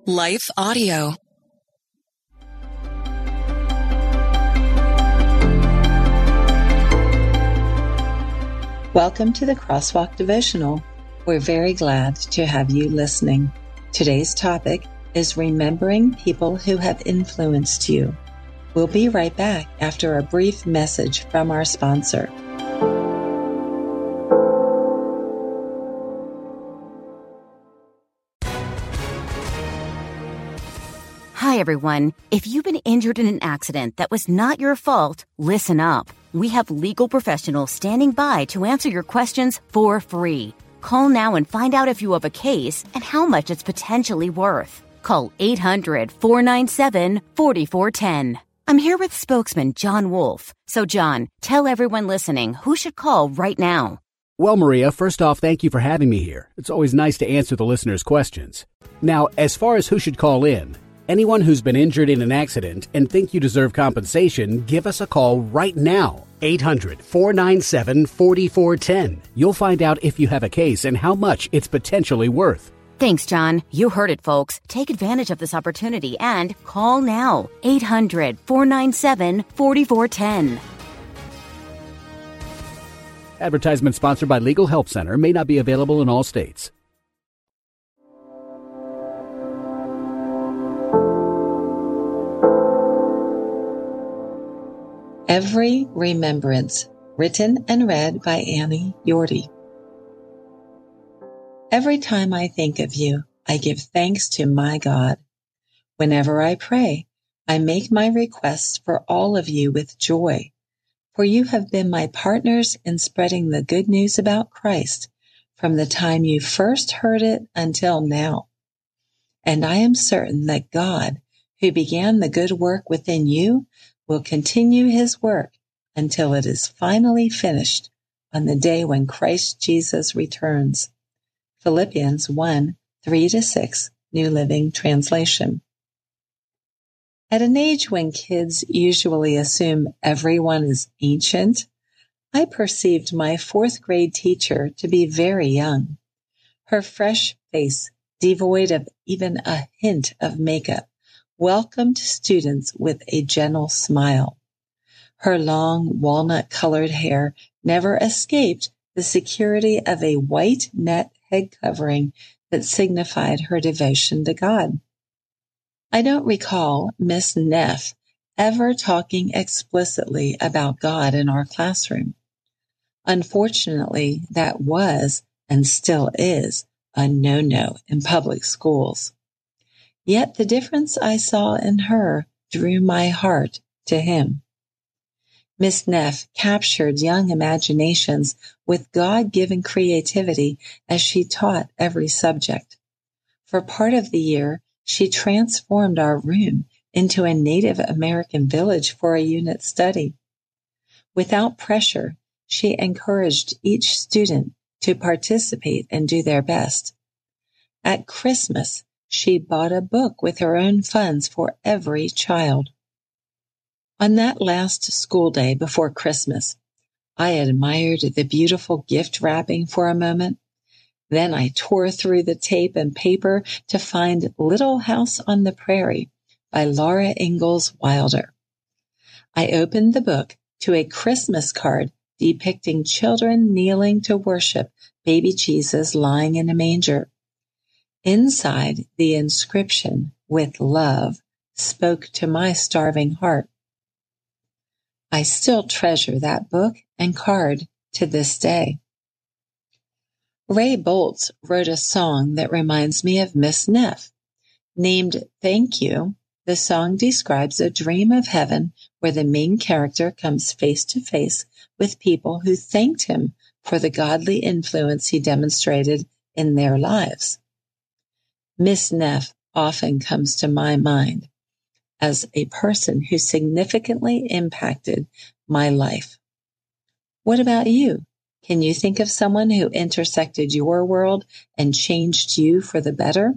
Life Audio. Welcome to the Crosswalk Devotional. We're very glad to have you listening. Today's topic is remembering people who have influenced you. We'll be right back after a brief message from our sponsor. Hi, everyone. If you've been injured in an accident that was not your fault, listen up. We have legal professionals standing by to answer your questions for free. Call now and find out if you have a case and how much it's potentially worth. Call 800-497-4410. I'm here with spokesman John Wolf. So, John, tell everyone listening who should call right now. Well, Maria, first off, thank you for having me here. It's always nice to answer the listeners' questions. Now, as far as who should call in, anyone who's been injured in an accident and think you deserve compensation, give us a call right now. 800-497-4410. You'll find out if you have a case and how much it's potentially worth. Thanks, John. You heard it, folks. Take advantage of this opportunity and call now. 800-497-4410. Advertisement sponsored by Legal Help Center. May not be available in all states. Every Remembrance, written and read by Annie Yorty. Every time I think of you, I give thanks to my God. Whenever I pray, I make my requests for all of you with joy, for you have been my partners in spreading the good news about Christ from the time you first heard it until now. And I am certain that God, who began the good work within you, will continue his work until it is finally finished on the day when Christ Jesus returns. Philippians 1:3-6, New Living Translation. At an age when kids usually assume everyone is ancient, I perceived my fourth grade teacher to be very young. Her fresh face, devoid of even a hint of makeup, welcomed students with a gentle smile. Her long, walnut-colored hair never escaped the security of a white net head covering that signified her devotion to God. I don't recall Miss Neff ever talking explicitly about God in our classroom. Unfortunately, that was, and still is, a no-no in public schools. Yet the difference I saw in her drew my heart to him. Miss Neff captured young imaginations with God-given creativity as she taught every subject. For part of the year, she transformed our room into a Native American village for a unit study. Without pressure, she encouraged each student to participate and do their best. At Christmas, she bought a book with her own funds for every child. On that last school day before Christmas, I admired the beautiful gift wrapping for a moment. Then I tore through the tape and paper to find Little House on the Prairie by Laura Ingalls Wilder. I opened the book to a Christmas card depicting children kneeling to worship baby Jesus lying in a manger. Inside, the inscription, "With love," spoke to my starving heart. I still treasure that book and card to this day. Ray Boltz wrote a song that reminds me of Miss Neff. Named Thank You, the song describes a dream of heaven where the main character comes face to face with people who thanked him for the godly influence he demonstrated in their lives. Miss Neff often comes to my mind as a person who significantly impacted my life. What about you? Can you think of someone who intersected your world and changed you for the better?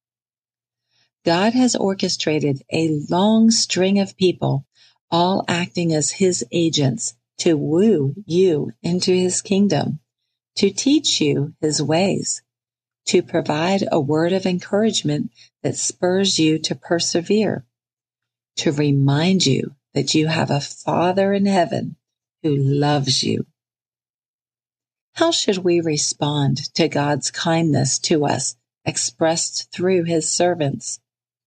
God has orchestrated a long string of people, all acting as his agents to woo you into his kingdom, to teach you his ways, to provide a word of encouragement that spurs you to persevere, to remind you that you have a Father in heaven who loves you. How should we respond to God's kindness to us expressed through his servants?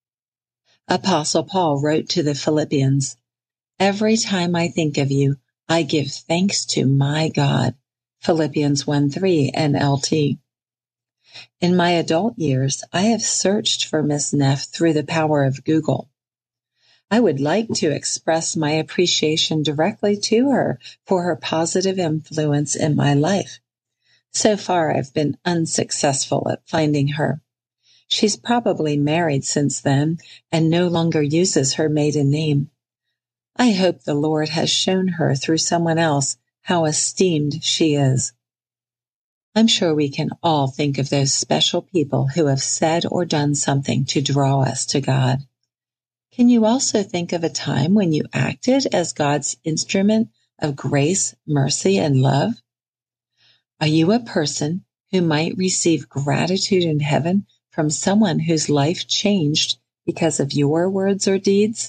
Apostle Paul wrote to the Philippians, "Every time I think of you, I give thanks to my God." Philippians 1:3 NLT. In my adult years, I have searched for Miss Neff through the power of Google. I would like to express my appreciation directly to her for her positive influence in my life. So far, I've been unsuccessful at finding her. She's probably married since then and no longer uses her maiden name. I hope the Lord has shown her through someone else how esteemed she is. I'm sure we can all think of those special people who have said or done something to draw us to God. Can you also think of a time when you acted as God's instrument of grace, mercy, and love? Are you a person who might receive gratitude in heaven from someone whose life changed because of your words or deeds?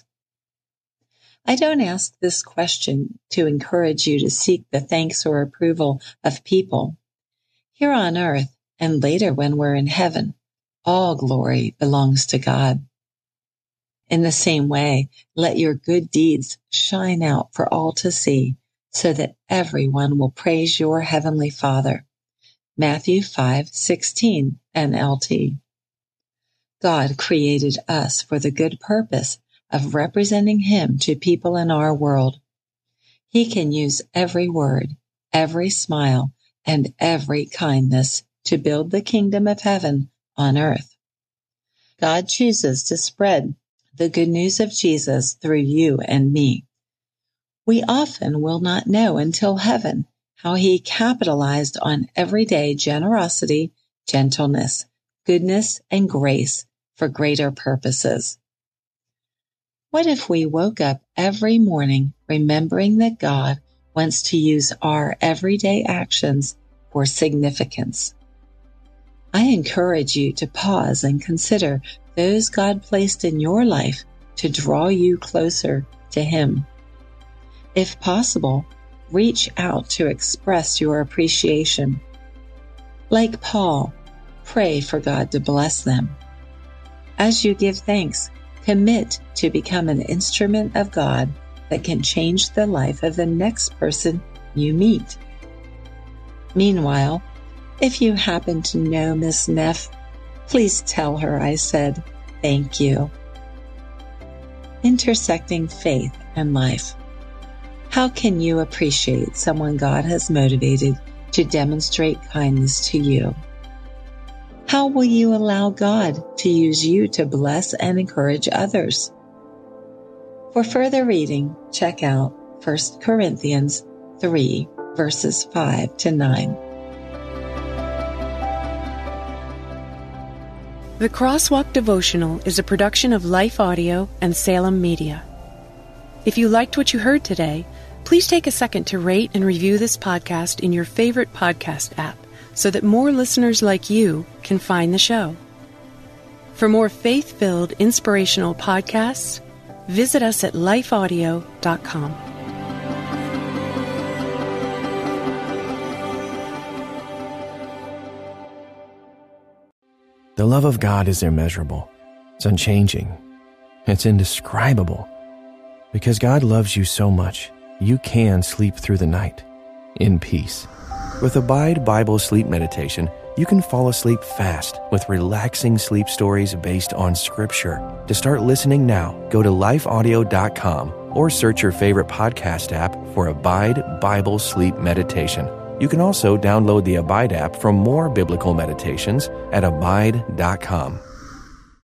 I don't ask this question to encourage you to seek the thanks or approval of people. Here on earth, and later when we're in heaven, all glory belongs to God. In the same way, let your good deeds shine out for all to see, so that everyone will praise your heavenly Father. Matthew 5:16 NLT. God created us for the good purpose of representing him to people in our world. He can use every word, every smile, and every kindness to build the kingdom of heaven on earth. God chooses to spread the good news of Jesus through you and me. We often will not know until heaven how he capitalized on everyday generosity, gentleness, goodness, and grace for greater purposes. What if we woke up every morning remembering that God wants to use our everyday actions for significance? I encourage you to pause and consider those God placed in your life to draw you closer to him. If possible, reach out to express your appreciation. Like Paul, pray for God to bless them. As you give thanks, commit to become an instrument of God that can change the life of the next person you meet. Meanwhile, if you happen to know Miss Neff, please tell her I said thank you. Intersecting faith and life. How can you appreciate someone God has motivated to demonstrate kindness to you? How will you allow God to use you to bless and encourage others? For further reading, check out 1 Corinthians 3, verses 5 to 9. The Crosswalk Devotional is a production of Life Audio and Salem Media. If you liked what you heard today, please take a second to rate and review this podcast in your favorite podcast app so that more listeners like you can find the show. For more faith-filled, inspirational podcasts, visit us at lifeaudio.com. The love of God is immeasurable. It's unchanging. It's indescribable. Because God loves you so much, you can sleep through the night in peace. With Abide Bible Sleep Meditation, you can fall asleep fast with relaxing sleep stories based on Scripture. To start listening now, go to lifeaudio.com or search your favorite podcast app for Abide Bible Sleep Meditation. You can also download the Abide app for more biblical meditations at abide.com.